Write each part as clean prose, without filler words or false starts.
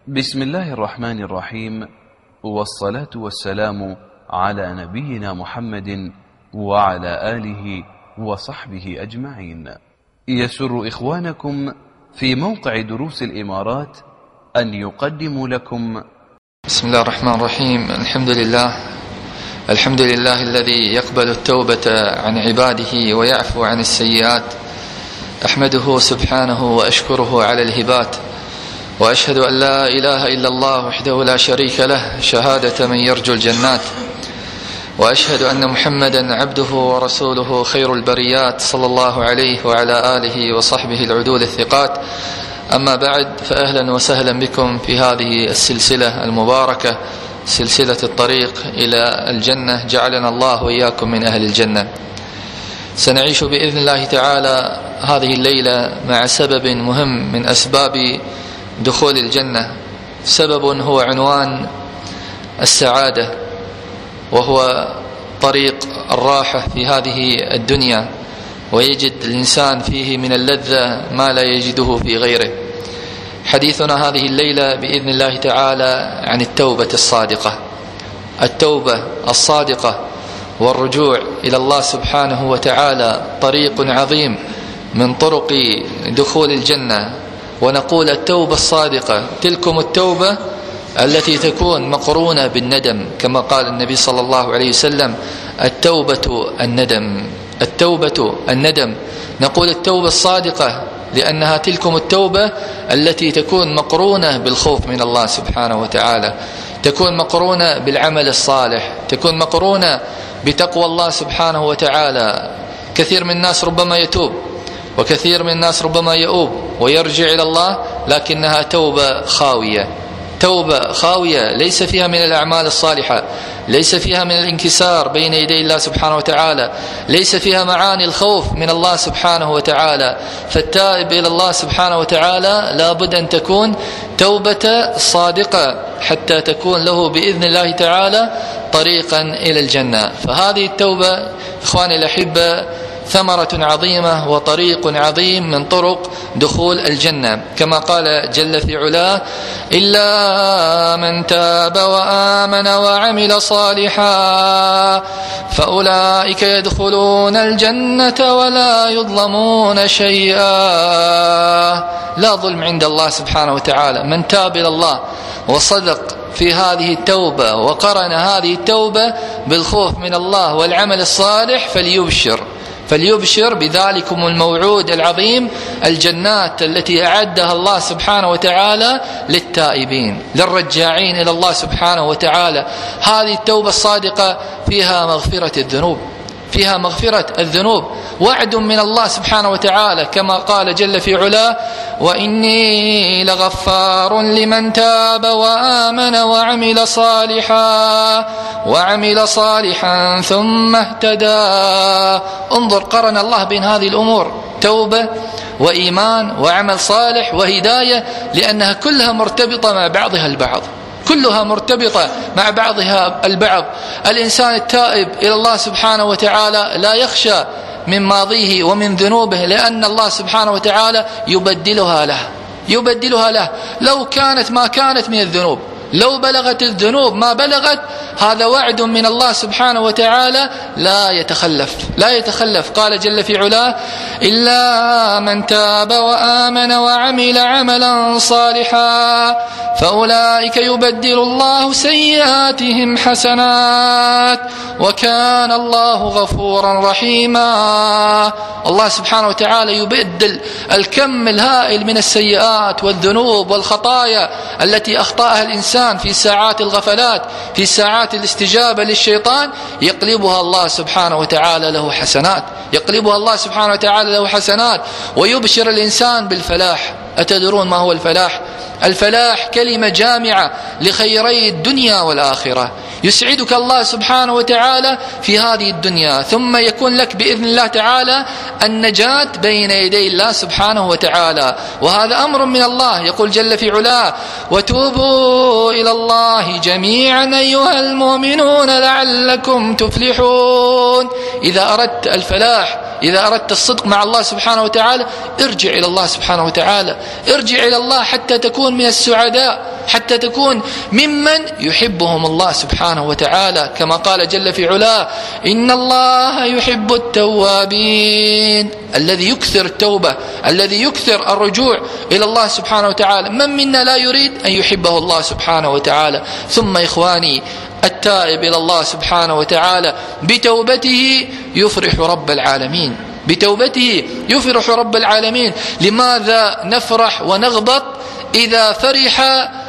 بسم الله الرحمن الرحيم، والصلاة والسلام على نبينا محمد وعلى آله وصحبه أجمعين. يسر إخوانكم في موقع دروس الإمارات أن يقدموا لكم بسم الله الرحمن الرحيم. الحمد لله الذي يقبل التوبة عن عباده ويعفو عن السيئات. أحمده سبحانه وأشكره على الهبات، وأشهد أن لا إله إلا الله وحده لا شريك له شهادة من يرجو الجنات، وأشهد أن محمدا عبده ورسوله خير البريات صلى الله عليه وعلى آله وصحبه العدول الثقات. أما بعد، فأهلا وسهلا بكم في هذه السلسلة المباركة، سلسلة الطريق إلى الجنة. جعلنا الله وإياكم من أهل الجنة. سنعيش بإذن الله تعالى هذه الليلة مع سبب مهم من أسباب دخول الجنة، سبب هو عنوان السعادة، وهو طريق الراحة في هذه الدنيا، ويجد الإنسان فيه من اللذة ما لا يجده في غيره. حديثنا هذه الليلة بإذن الله تعالى عن التوبة الصادقة. التوبة الصادقة والرجوع إلى الله سبحانه وتعالى طريق عظيم من طرق دخول الجنة. ونقول التوبة الصادقة تلكم التوبة التي تكون مقرونة بالندم، كما قال النبي صلى الله عليه وسلم: التوبة الندم، التوبة الندم. نقول التوبة الصادقة لأنها تلكم التوبة التي تكون مقرونة بالخوف من الله سبحانه وتعالى، تكون مقرونة بالعمل الصالح، تكون مقرونة بتقوى الله سبحانه وتعالى. كثير من الناس ربما يتوب، وكثير من الناس ربما يؤوب ويرجع إلى الله، لكنها توبة خاوية، توبة خاوية ليس فيها من الأعمال الصالحة، ليس فيها من الانكسار بين يدي الله سبحانه وتعالى، ليس فيها معاني الخوف من الله سبحانه وتعالى. فالتائب إلى الله سبحانه وتعالى لابد أن تكون توبة صادقة حتى تكون له بإذن الله تعالى طريقا إلى الجنة. فهذه التوبة إخواني الأحبة ثمرة عظيمة وطريق عظيم من طرق دخول الجنة، كما قال جل في علاه: إلا من تاب وآمن وعمل صالحا فأولئك يدخلون الجنة ولا يظلمون شيئا. لا ظلم عند الله سبحانه وتعالى. من تاب إلى الله وصدق في هذه التوبة وقرن هذه التوبة بالخوف من الله والعمل الصالح فليبشر بذلكم الموعود العظيم، الجنات التي أعدها الله سبحانه وتعالى للتائبين للرجاعين إلى الله سبحانه وتعالى. هذه التوبة الصادقة فيها مغفرة الذنوب، فيها مغفرة الذنوب، وعد من الله سبحانه وتعالى، كما قال جل في علاه: وإني لغفار لمن تاب وآمن وعمل صالحا ثم اهتدى. انظر، قرن الله بين هذه الأمور، توبة وإيمان وعمل صالح وهداية، لأنها كلها مرتبطة مع بعضها البعض، كلها مرتبطة مع بعضها البعض. الإنسان التائب إلى الله سبحانه وتعالى لا يخشى من ماضيه ومن ذنوبه، لأن الله سبحانه وتعالى يبدلها له. لو كانت ما كانت من الذنوب، لو بلغت الذنوب ما بلغت، هذا وعد من الله سبحانه وتعالى لا يتخلف. قال جل في علاه: إلا من تاب وآمن وعمل عملا صالحا فأولئك يبدل الله سيئاتهم حسنات وكان الله غفورا رحيما. الله سبحانه وتعالى يبدل الكم الهائل من السيئات والذنوب والخطايا التي أخطأها الإنسان في ساعات الغفلات، في ساعات الاستجابة للشيطان، يقلبها الله سبحانه وتعالى له حسنات، يقلبها الله سبحانه وتعالى له حسنات، ويبشر الإنسان بالفلاح. أتدرون ما هو الفلاح؟ الفلاح كلمة جامعة لخيري الدنيا والآخرة. يسعدك الله سبحانه وتعالى في هذه الدنيا، ثم يكون لك بإذن الله تعالى النجاة بين يدي الله سبحانه وتعالى، وهذا أمر من الله. يقول جل في علاه: وتوبوا إلى الله جميعا أيها المؤمنون لعلكم تفلحون. إذا أردت الفلاح، إذا أردت الصدق مع الله سبحانه وتعالى ارجع إلى الله سبحانه وتعالى، ارجع إلى الله حتى تكون من السعداء، حتى تكون ممن يحبهم الله سبحانه وتعالى، كما قال جل في علاه: إن الله يحب التوابين، الذي يكثر التوبة، الذي يكثر الرجوع إلى الله سبحانه وتعالى. من منا لا يريد أن يحبه الله سبحانه وتعالى؟ ثم إخواني، التائب إلى الله سبحانه وتعالى بتوبته يفرح رب العالمين، بتوبته يفرح رب العالمين. لماذا نفرح ونغبط إذا فرح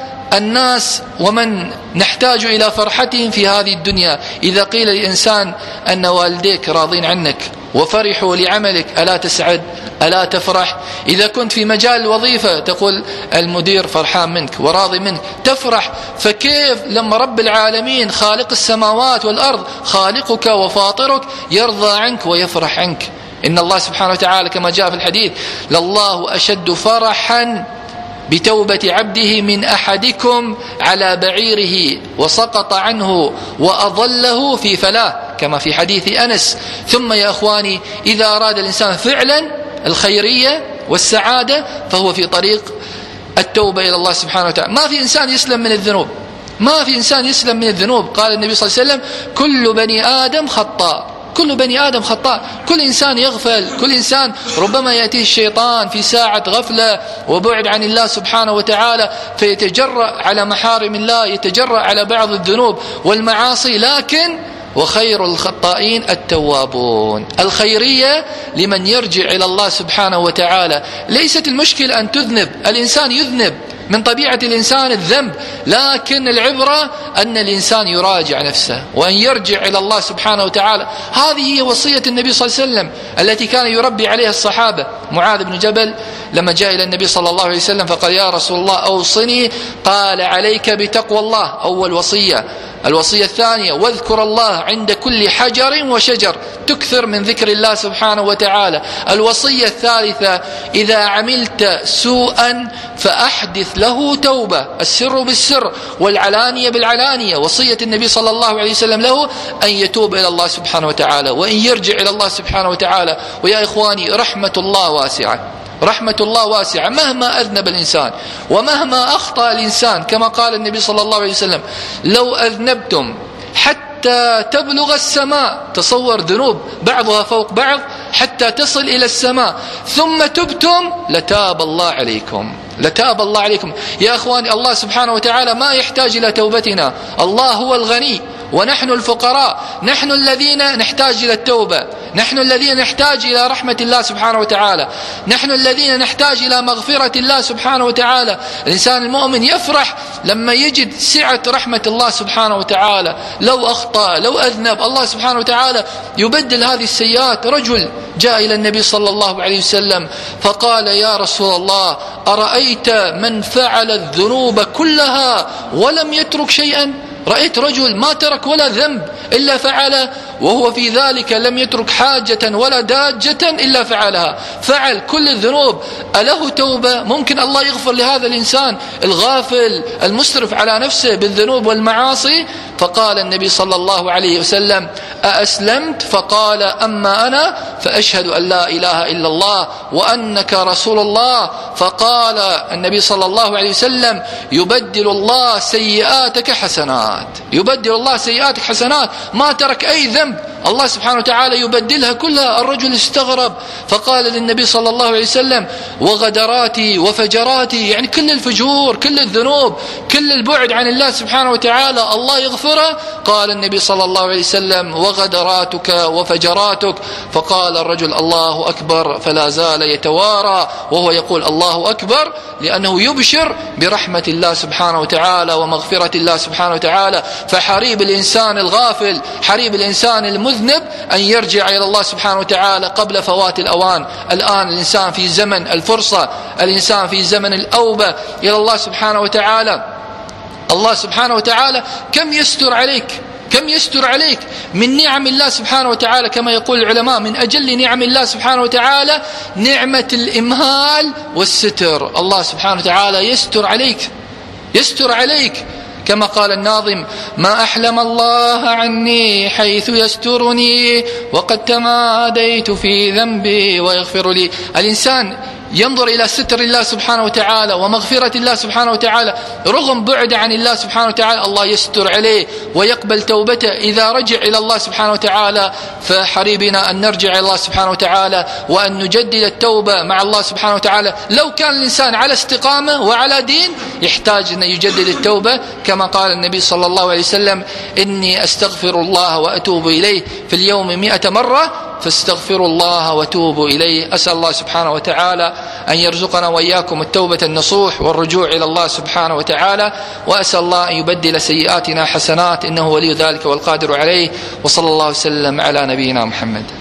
الناس ومن نحتاج إلى فرحتهم في هذه الدنيا؟ إذا قيل للإنسان أن والديك راضين عنك وفرحوا لعملك، ألا تسعد؟ ألا تفرح؟ إذا كنت في مجال الوظيفة تقول المدير فرحان منك وراضي منك، تفرح. فكيف لما رب العالمين خالق السماوات والأرض، خالقك وفاطرك، يرضى عنك ويفرح عنك؟ إن الله سبحانه وتعالى كما جاء في الحديث: لله أشد فرحا بتوبة عبده من أحدكم على بعيره وسقط عنه وأضله في فلاه، كما في حديث أنس. ثم يا أخواني، إذا أراد الإنسان فعلا الخيرية والسعادة فهو في طريق التوبة إلى الله سبحانه وتعالى. ما في إنسان يسلم من الذنوب، ما في إنسان يسلم من الذنوب. قال النبي صلى الله عليه وسلم: كل بني آدم خطاء، كل بني آدم خطاء. كل إنسان يغفل، كل إنسان ربما يأتيه الشيطان في ساعة غفلة وبعد عن الله سبحانه وتعالى فيتجرأ على محارم الله، يتجرأ على بعض الذنوب والمعاصي. لكن وخير الخطائين التوابون. الخيرية لمن يرجع إلى الله سبحانه وتعالى. ليست المشكلة أن تذنب، الإنسان يذنب، من طبيعة الإنسان الذنب، لكن العبرة أن الإنسان يراجع نفسه وأن يرجع إلى الله سبحانه وتعالى. هذه هي وصية النبي صلى الله عليه وسلم التي كان يربي عليها الصحابة. معاذ بن جبل لما جاء إلى النبي صلى الله عليه وسلم فقال: يا رسول الله أوصني. قال: عليك بتقوى الله، أول وصية. الوصية الثانية: واذكر الله عند كل حجر وشجر، تكثر من ذكر الله سبحانه وتعالى. الوصية الثالثة: إذا عملت سوءا فأحدث له توبة، السر بالسر والعلانية بالعلانية. وصية النبي صلى الله عليه وسلم له أن يتوب إلى الله سبحانه وتعالى وأن يرجع إلى الله سبحانه وتعالى. ويا إخواني، رحمة الله واسعة، رحمة الله واسعة. مهما أذنب الإنسان ومهما أخطأ الإنسان، كما قال النبي صلى الله عليه وسلم: لو أذنبتم حتى تبلغ السماء، تصور ذنوب بعضها فوق بعض حتى تصل إلى السماء، ثم تبتم لتاب الله عليكم، لتاب الله عليكم. يا أخواني، الله سبحانه وتعالى ما يحتاج إلى توبتنا، الله هو الغني ونحن الفقراء، نحن الذين نحتاج إلى التوبة، نحن الذين نحتاج إلى رحمة الله سبحانه وتعالى، نحن الذين نحتاج إلى مغفرة الله سبحانه وتعالى. الإنسان المؤمن يفرح لما يجد سعة رحمة الله سبحانه وتعالى. لو أخطأ، لو أذنب، الله سبحانه وتعالى يبدل هذه السيئات. رجل جاء إلى النبي صلى الله عليه وسلم فقال: يا رسول الله، أرأيت من فعل الذنوب كلها ولم يترك شيئا؟ رأيت رجل ما ترك ولا ذنب إلا فعله، وهو في ذلك لم يترك حاجة ولا داجة إلا فعلها، فعل كل الذنوب. أله توبة؟ ممكن الله يغفر لهذا الإنسان الغافل المسرف على نفسه بالذنوب والمعاصي؟ فقال النبي صلى الله عليه وسلم: أأسلمت؟ فقال: أما أنا فأشهد أن لا إله إلا الله وأنك رسول الله. فقال النبي صلى الله عليه وسلم: يبدل الله سيئاتك حسنات، يبدل الله سيئاتك حسنات. ما ترك أي ذنب، الله سبحانه وتعالى يبدلها كلها. الرجل استغرب فقال للنبي صلى الله عليه وسلم: وغدراتي وفجراتي، يعني كل الفجور، كل الذنوب، كل البعد عن الله سبحانه وتعالى الله يغفره؟ قال النبي صلى الله عليه وسلم: وغدراتك وفجراتك. فقال الرجل: الله أكبر، فلا زال يتوارى وهو يقول الله أكبر، لأنه يبشر برحمة الله سبحانه وتعالى ومغفرة الله سبحانه وتعالى. فحريب الإنسان الغافل، حريب الإنسان المذنب أن يرجع إلى الله سبحانه وتعالى قبل فوات الأوان. الآن الإنسان في زمن الفرصة، الإنسان في زمن الأوبة إلى الله سبحانه وتعالى. الله سبحانه وتعالى كم يستر عليك، كم يستر عليك من نعم الله سبحانه وتعالى. كما يقول العلماء: من أجل نعم الله سبحانه وتعالى نعمة الإمهال والستر. الله سبحانه وتعالى يستر عليك، يستر عليك. كما قال الناظم: ما أحلم الله عني حيث يسترني وقد تماديت في ذنبي ويغفر لي. الإنسان ينظر إلى ستر الله سبحانه وتعالى ومغفرة الله سبحانه وتعالى، رغم بعد عن الله سبحانه وتعالى الله يستر عليه ويقبل توبته إذا رجع إلى الله سبحانه وتعالى. فحريبنا أن نرجع إلى الله سبحانه وتعالى وأن نجدد التوبة مع الله سبحانه وتعالى. لو كان الإنسان على استقامة وعلى دين يحتاج أن يجدد التوبة، كما قال النبي صلى الله عليه وسلم: إني أستغفر الله وأتوب إليه في اليوم 100 مرة، فاستغفروا الله وتوبوا إليه. أسأل الله سبحانه وتعالى أن يرزقنا وإياكم التوبة النصوح والرجوع إلى الله سبحانه وتعالى، وأسأل الله أن يبدل سيئاتنا حسنات، إنه ولي ذلك والقادر عليه. وصلى الله وسلم على نبينا محمد.